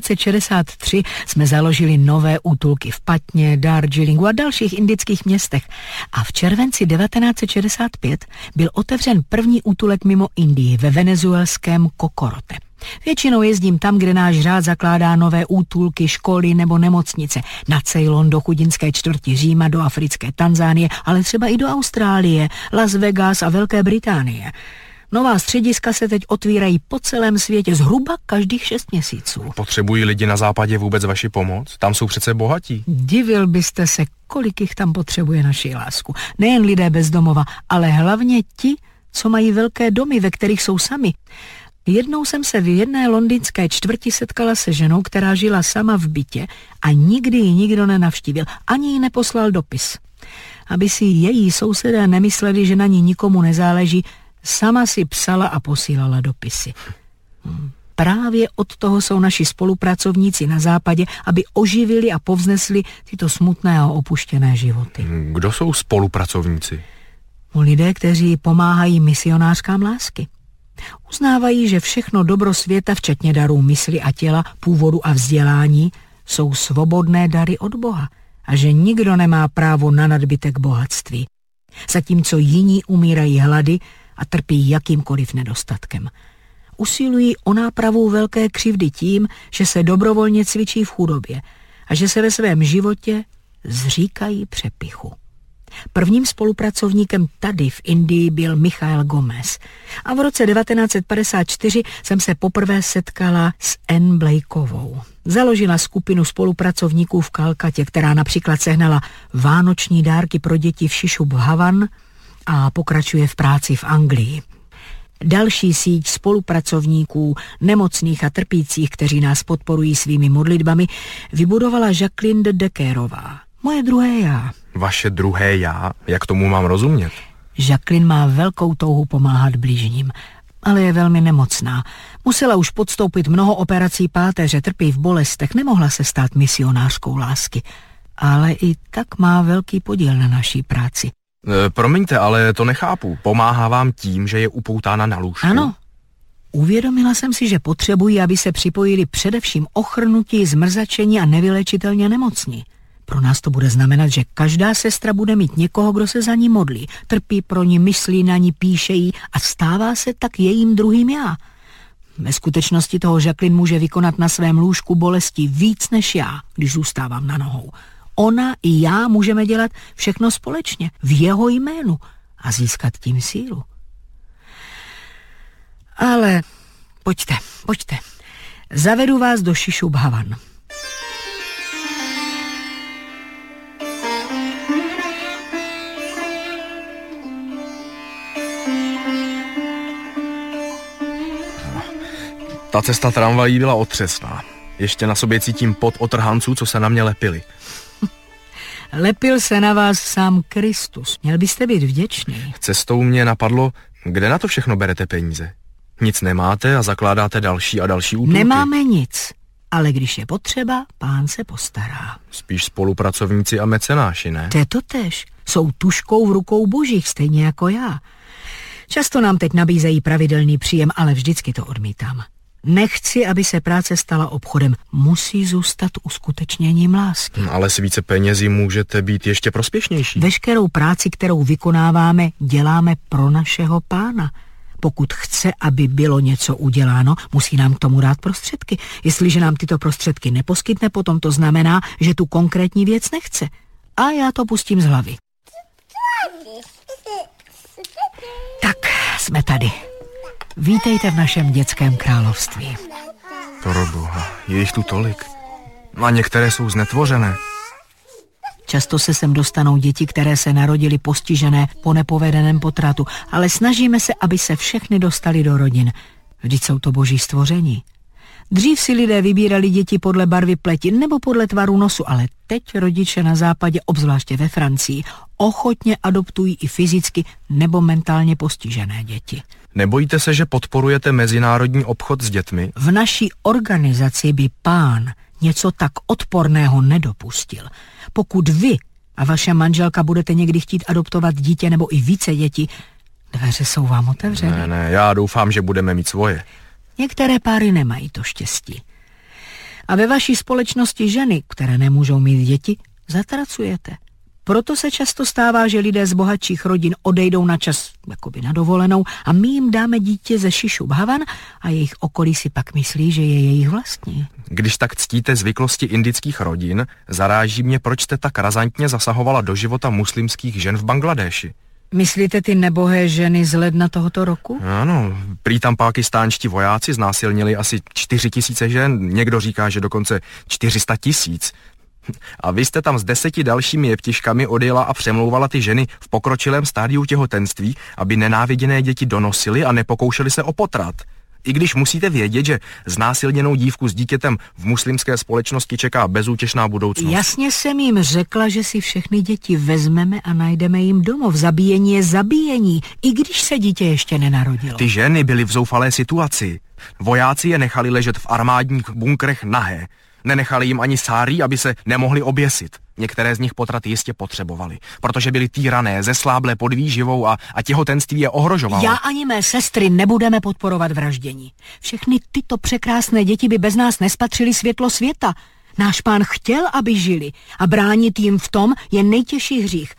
1963 jsme založili nové útulky v Patně, Darjeelingu a dalších indických městech. A v červenci 1965 byl otevřen první útulek mimo Indii ve venezuelském Kokorote. Většinou jezdím tam, kde náš řád zakládá nové útulky, školy nebo nemocnice. Na Ceylon, do chudinské čtvrti Říma, do africké Tanzánie, ale třeba i do Austrálie, Las Vegas a Velké Británie. Nová střediska se teď otvírají po celém světě zhruba každých 6 měsíců. Potřebují lidi na západě vůbec vaši pomoc? Tam jsou přece bohatí. Divil byste se, kolik jich tam potřebuje naši lásku. Nejen lidé bez domova, ale hlavně ti, co mají velké domy, ve kterých jsou sami. Jednou jsem se v jedné londýnské čtvrti setkala se ženou, která žila sama v bytě a nikdy ji nikdo nenavštívil, ani jí neposlal dopis. Aby si její sousedé nemysleli, že na ní nikomu nezáleží, sama si psala a posílala dopisy. Právě od toho jsou naši spolupracovníci na západě, aby oživili a povznesli tyto smutné a opuštěné životy. Kdo jsou spolupracovníci? Lidé, kteří pomáhají misionářkám lásky. Uznávají, že všechno dobro světa, včetně darů mysli a těla, původu a vzdělání, jsou svobodné dary od Boha a že nikdo nemá právo na nadbytek bohatství. Zatímco jiní umírají hlady a trpí jakýmkoliv nedostatkem. Usilují o nápravu velké křivdy tím, že se dobrovolně cvičí v chudobě a že se ve svém životě zříkají přepichu. Prvním spolupracovníkem tady v Indii byl Michael Gomez a v roce 1954 jsem se poprvé setkala s Anne Blakeovou. Založila skupinu spolupracovníků v Kalkatě, která například sehnala vánoční dárky pro děti v Šišu Bhavan a pokračuje v práci v Anglii. Další síť spolupracovníků, nemocných a trpících, kteří nás podporují svými modlitbami, vybudovala Jacqueline de Deckerová. Moje druhé já. Vaše druhé já? Jak tomu mám rozumět? Jacqueline má velkou touhu pomáhat bližním, ale je velmi nemocná. Musela už podstoupit mnoho operací páteře, trpí v bolestech, nemohla se stát misionářkou lásky. Ale i tak má velký podíl na naší práci. Promiňte, ale to nechápu. Pomáhá vám tím, že je upoutána na lůžku? Ano. Uvědomila jsem si, že potřebují, aby se připojili především ochrnutí, zmrzačení a nevylečitelně nemocní. Pro nás to bude znamenat, že každá sestra bude mít někoho, kdo se za ní modlí, trpí pro ní, myslí na ní, píše jí a stává se tak jejím druhým já. Ve skutečnosti toho Jacqueline může vykonat na svém lůžku bolesti víc než já, když zůstávám na nohou. Ona i já můžeme dělat všechno společně, v jeho jménu a získat tím sílu. Ale pojďte. Zavedu vás do Šišub Havan. Ta cesta tramvají byla otřesná. Ještě na sobě cítím pot otrhanců, co se na mě lepili. Lepil se na vás sám Kristus. Měl byste být vděčný. Cestou mě napadlo, kde na to všechno berete peníze. Nic nemáte a zakládáte další a další útulky. Nemáme nic, ale když je potřeba, Pán se postará. Spíš spolupracovníci a mecenáši, ne? To je totéž. Jsou tužkou v rukou božích, stejně jako já. Často nám teď nabízejí pravidelný příjem, ale vždycky to odmítám. Nechci, aby se práce stala obchodem. Musí zůstat uskutečněním lásky. Ale s více penězi můžete být ještě prospěšnější. Veškerou práci, kterou vykonáváme, děláme pro našeho Pána. Pokud chce, aby bylo něco uděláno, musí nám k tomu dát prostředky. Jestliže nám tyto prostředky neposkytne, potom to znamená, že tu konkrétní věc nechce. A já to pustím z hlavy. Tak, jsme tady. Vítejte v našem dětském království. Proboha, je jich tu tolik. A některé jsou znetvořené. Často se sem dostanou děti, které se narodily postižené po nepovedeném potratu, ale snažíme se, aby se všechny dostali do rodin. Vždyť jsou to boží stvoření. Dřív si lidé vybírali děti podle barvy pleti nebo podle tvaru nosu, ale teď rodiče na západě, obzvláště ve Francii, ochotně adoptují i fyzicky nebo mentálně postižené děti. Nebojíte se, že podporujete mezinárodní obchod s dětmi? V naší organizaci by Pán něco tak odporného nedopustil. Pokud vy a vaše manželka budete někdy chtít adoptovat dítě nebo i více dětí, dveře jsou vám otevřeny. Ne, já doufám, že budeme mít svoje. Některé páry nemají to štěstí. A ve vaší společnosti ženy, které nemůžou mít děti, zatracujete. Proto se často stává, že lidé z bohatších rodin odejdou na čas jakoby na dovolenou a my jim dáme dítě ze Šišub Havan a jejich okolí si pak myslí, že je jejich vlastní. Když tak ctíte zvyklosti indických rodin, zaráží mě, proč jste tak razantně zasahovala do života muslimských žen v Bangladéši. Myslíte ty nebohé ženy z ledna tohoto roku? Ano, prý tam pákistánští vojáci znásilnili asi 4 000 žen, někdo říká, že dokonce 400 000. A vy jste tam s 10 dalšími jeptiškami odjela a přemlouvala ty ženy v pokročilém stádiu těhotenství, aby nenáviděné děti donosily a nepokoušely se o potrat. I když musíte vědět, že znásilněnou dívku s dítětem v muslimské společnosti čeká bezútěšná budoucnost. Jasně jsem jim řekla, že si všechny děti vezmeme a najdeme jim domov. Zabíjení je zabíjení, i když se dítě ještě nenarodilo. Ty ženy byly v zoufalé situaci. Vojáci je nechali ležet v armádních bunkrech nahé. Nenechali jim ani sárí, aby se nemohli oběsit. Některé z nich potrat jistě potřebovali, protože byly týrané, zesláblé podvýživou a těhotenství je ohrožovalo. Já ani mé sestry nebudeme podporovat vraždění. Všechny tyto překrásné děti by bez nás nespatřily světlo světa. Náš Pán chtěl, aby žili a bránit jim v tom je nejtěžší hřích.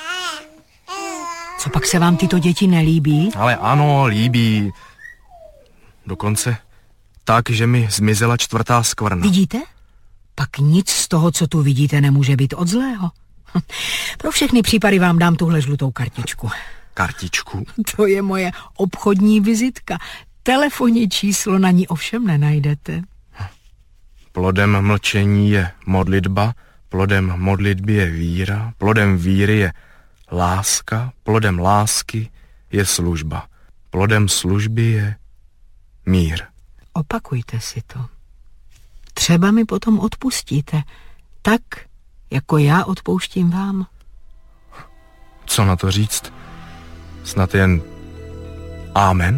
Co pak se vám tyto děti nelíbí? Ale ano, líbí. Dokonce tak, že mi zmizela 4. skvrna. Vidíte? Pak nic z toho, co tu vidíte, nemůže být od zlého. Pro všechny případy vám dám tuhle žlutou kartičku. Kartičku? To je moje obchodní vizitka. Telefonní číslo na ní ovšem nenajdete. Plodem mlčení je modlitba, plodem modlitby je víra, plodem víry je láska, plodem lásky je služba, plodem služby je mír. Opakujte si to. Třeba mi potom odpustíte, tak, jako já odpouštím vám. Co na to říct? Snad jen amen?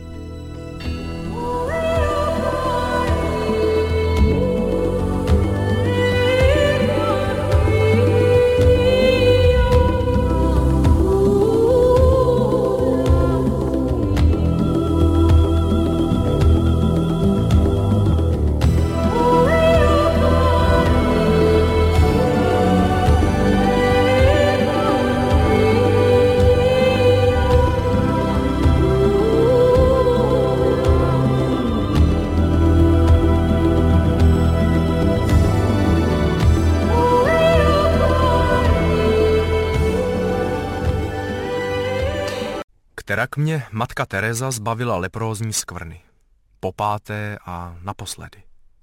Kterak mě matka Teresa zbavila leprózní skvrny. Popáté a naposledy.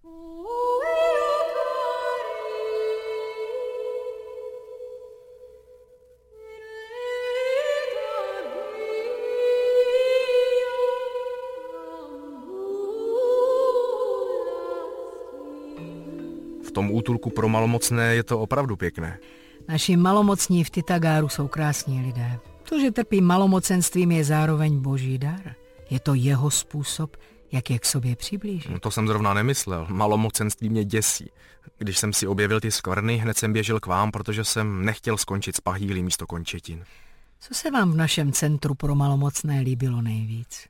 V tom útulku pro malomocné je to opravdu pěkné. Naši malomocní v Titagáru jsou krásní lidé. To, že trpí malomocenstvím, je zároveň boží dar. Je to jeho způsob, jak je k sobě přiblížit. No to jsem zrovna nemyslel. Malomocenství mě děsí. Když jsem si objevil ty skvrny, hned jsem běžel k vám, protože jsem nechtěl skončit s pahýlí místo končetin. Co se vám v našem centru pro malomocné líbilo nejvíc?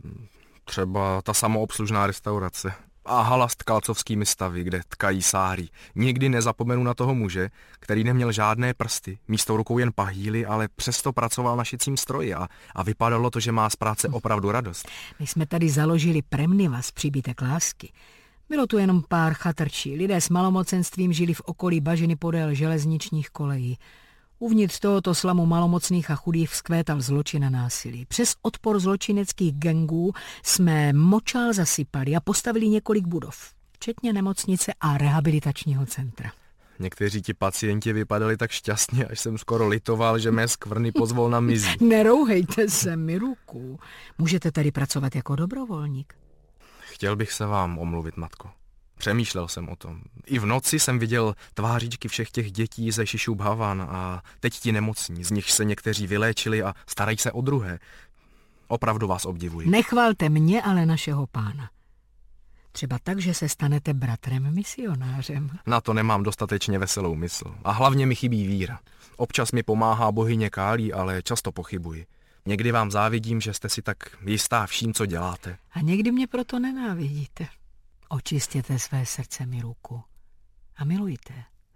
Třeba ta samoobslužná restaurace. A hala s tkalcovskými stavy, kde tkají sáry. Nikdy nezapomenu na toho muže, který neměl žádné prsty, místo rukou jen pahýly, ale přesto pracoval na šicím stroji a vypadalo to, že má z práce opravdu radost. My jsme tady založili Premnivas, příbytek lásky. Bylo tu jenom pár chatrčí. Lidé s malomocenstvím žili v okolí bažiny podél železničních kolejí. Uvnitř tohoto slamu malomocných a chudých vzkvétal zločin a násilí. Přes odpor zločineckých gangů jsme močál zasypali a postavili několik budov, včetně nemocnice a rehabilitačního centra. Někteří ti pacienti vypadali tak šťastně, až jsem skoro litoval, že mé skvrny pozvolna mizí. Nerouhejte se, Miruku. Můžete tady pracovat jako dobrovolník. Chtěl bych se vám omluvit, matko. Přemýšlel jsem o tom. I v noci jsem viděl tvářičky všech těch dětí ze Šišub Havan a teď ti nemocní, z nich se někteří vyléčili a starají se o druhé. Opravdu vás obdivuji. Nechvalte mě, ale našeho pána. Třeba tak, že se stanete bratrem misionářem. Na to nemám dostatečně veselou mysl. A hlavně mi chybí víra. Občas mi pomáhá bohyně Kálí, ale často pochybuji. Někdy vám závidím, že jste si tak jistá vším, co děláte. A někdy mě proto nenávidíte. Očistěte své srdce, Miruku. A milujte.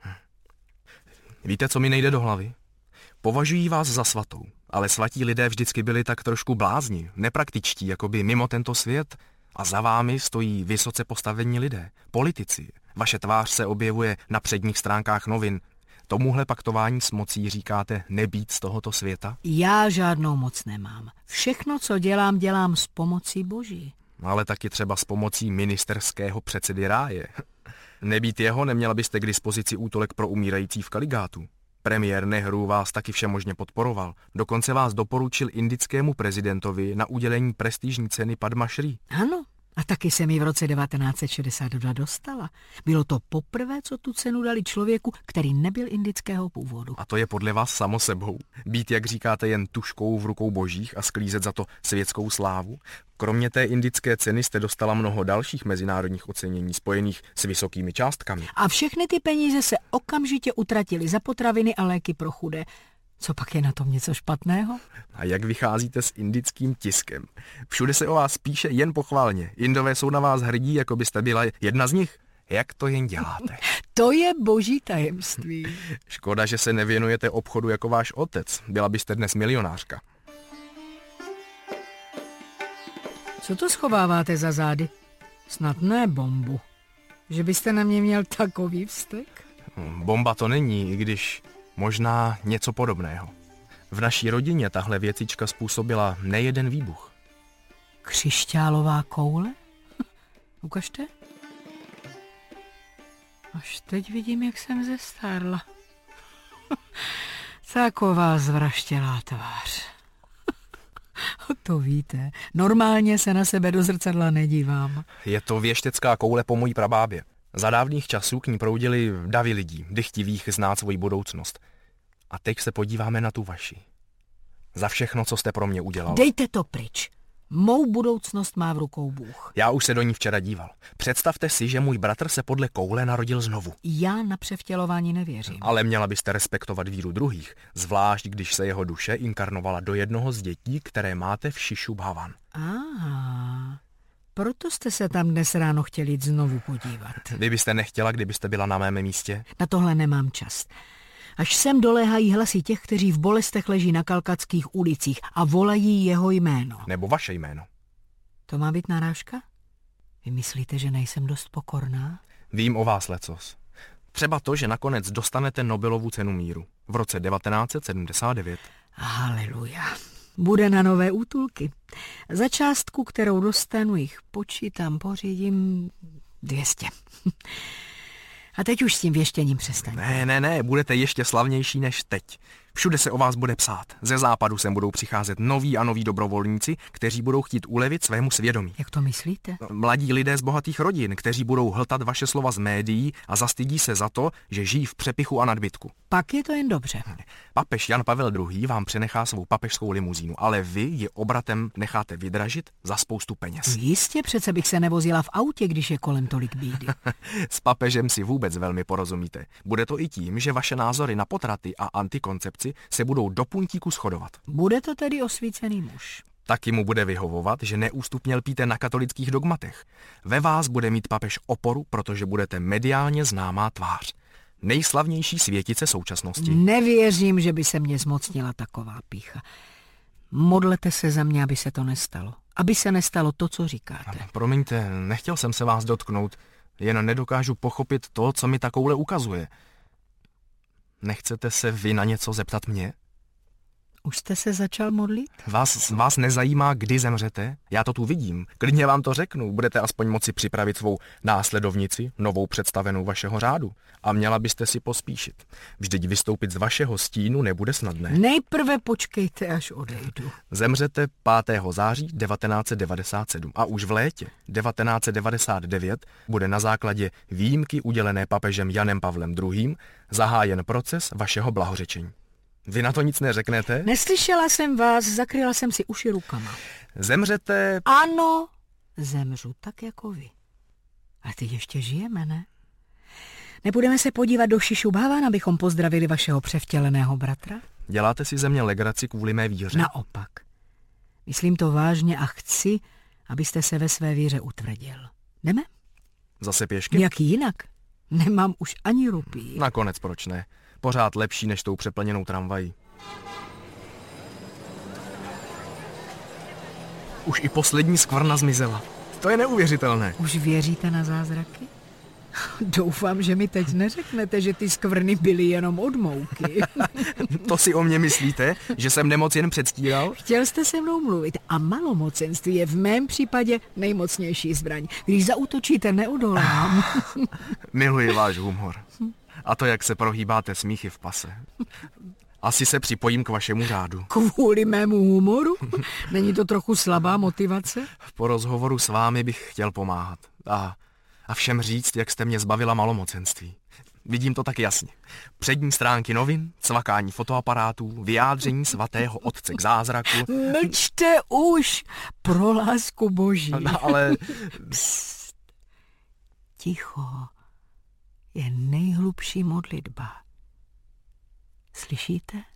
Víte, co mi nejde do hlavy? Považují vás za svatou, ale svatí lidé vždycky byli tak trošku blázni, nepraktičtí, jakoby mimo tento svět. A za vámi stojí vysoce postavení lidé, politici. Vaše tvář se objevuje na předních stránkách novin. Tomuhle paktování s mocí říkáte nebýt z tohoto světa? Já žádnou moc nemám. Všechno, co dělám, dělám s pomocí Boží. Ale taky třeba s pomocí ministerského předsedy ráje. Nebýt jeho, neměla byste k dispozici útulek pro umírající v Kaligátu. Premiér Nehru vás taky všemožně podporoval. Dokonce vás doporučil indickému prezidentovi na udělení prestižní ceny Padma Shri. Ano, a taky jsem ji v roce 1962 dostala. Bylo to poprvé, co tu cenu dali člověku, který nebyl indického původu. A to je podle vás samo sebou? Být, jak říkáte, jen tužkou v rukou božích a sklízet za to světskou slávu? Kromě té indické ceny jste dostala mnoho dalších mezinárodních ocenění spojených s vysokými částkami. A všechny ty peníze se okamžitě utratily za potraviny a léky pro chudé. Co pak je na tom něco špatného? A jak vycházíte s indickým tiskem? Všude se o vás píše jen pochválně. Indové jsou na vás hrdí, jako byste byla jedna z nich. Jak to jen děláte? To je boží tajemství. Škoda, že se nevěnujete obchodu jako váš otec. Byla byste dnes milionářka. Co to schováváte za zády? Snad ne bombu. Že byste na mě měl takový vztek? Bomba to není, i když možná něco podobného. V naší rodině tahle věcička způsobila nejeden výbuch. Křišťálová koule? Ukažte. Až teď vidím, jak jsem zestárla. Taková zvraštělá tvář. To víte, normálně se na sebe do zrcadla nedívám. Je to věštecká koule po mojí prabábě. Za dávných časů k ní proudili davy lidí, dychtivých znát svoji budoucnost. A teď se podíváme na tu vaši. Za všechno, co jste pro mě udělal. Dejte to pryč. Mou budoucnost má v rukou Bůh. Já už se do ní včera díval. Představte si, že můj bratr se podle koule narodil znovu. Já na převtělování nevěřím. Ale měla byste respektovat víru druhých, zvlášť když se jeho duše inkarnovala do jednoho z dětí, které máte v Šišu Bhavan. Proto jste se tam dnes ráno chtěli jít znovu podívat. Vy byste nechtěla, kdybyste byla na mém místě? Na tohle nemám čas. Až sem doléhají hlasy těch, kteří v bolestech leží na kalkatských ulicích a volají jeho jméno. Nebo vaše jméno. To má být narážka? Vy myslíte, že nejsem dost pokorná? Vím o vás lecos. Třeba to, že nakonec dostanete Nobelovu cenu míru v roce 1979. Haleluja. Bude na nové útulky. Za částku, kterou dostanu, jich počítám, pořídím 200. A teď už s tím věštěním přestaňte. Ne, budete ještě slavnější než teď. Všude se o vás bude psát. Ze západu sem budou přicházet noví a noví dobrovolníci, kteří budou chtít ulevit svému svědomí. Jak to myslíte? Mladí lidé z bohatých rodin, kteří budou hltat vaše slova z médií a zastydí se za to, že žijí v přepichu a nadbytku. Pak je to jen dobře. Papež Jan Pavel II. Vám přenechá svou papežskou limuzínu, ale vy ji obratem necháte vydražit za spoustu peněz. Jistě, přece bych se nevozila v autě, když je kolem tolik bídy. S papežem si vůbec velmi porozumíte. Bude to i tím, že vaše názory na potraty a antikoncepci se budou do puntíku shodovat. Bude to tedy osvícený muž. Taky mu bude vyhovovat, že neústupně lpíte na katolických dogmatech. Ve vás bude mít papež oporu, protože budete mediálně známá tvář. Nejslavnější světice současnosti. Nevěřím, že by se mě zmocnila taková pýcha. Modlete se za mě, aby se to nestalo. Aby se nestalo to, co říkáte. Promiňte, nechtěl jsem se vás dotknout. Jen nedokážu pochopit to, co mi ta koule ukazuje. Nechcete se vy na něco zeptat mě? Už jste se začal modlit? Vás nezajímá, kdy zemřete? Já to tu vidím. Klidně vám to řeknu. Budete aspoň moci připravit svou následovnici, novou představenou vašeho řádu. A měla byste si pospíšit. Vždyť vystoupit z vašeho stínu nebude snadné. Nejprve počkejte, až odejdu. Zemřete 5. září 1997 a už v létě 1999 bude na základě výjimky udělené papežem Janem Pavlem II. Zahájen proces vašeho blahořečení. Vy na to nic neřeknete? Neslyšela jsem vás, zakryla jsem si uši rukama. Zemřete... Ano, zemřu tak jako vy. Ale teď ještě žijeme, ne? Nebudeme se podívat do Šišu Bhavan, abychom pozdravili vašeho převtěleného bratra? Děláte si ze mě legraci kvůli mé víře? Naopak. Myslím to vážně a chci, abyste se ve své víře utvrdil. Jdeme? Zase pěšky? Jak jinak? Nemám už ani rupí. Nakonec proč ne? Pořád lepší než tou přeplněnou tramvají. Už i poslední skvrna zmizela. To je neuvěřitelné. Už věříte na zázraky? Doufám, že mi teď neřeknete, že ty skvrny byly jenom od mouky. To si o mě myslíte, že jsem nemoc jen předstíral? Chtěl jste se mnou mluvit a malomocenství je v mém případě nejmocnější zbraň. Když zaútočíte, neodolám. Miluji váš humor. A to, jak se prohýbáte smíchy v pase. Asi se připojím k vašemu řádu. Kvůli mému humoru? Není to trochu slabá motivace? Po rozhovoru s vámi bych chtěl pomáhat. A všem říct, jak jste mě zbavila malomocenství. Vidím to tak jasně. Přední stránky novin, cvakání fotoaparátů, vyjádření svatého otce k zázraku. Mlčte už, pro lásku boží. No, ale... Psst. Ticho je nejhlubší modlitba. Slyšíte?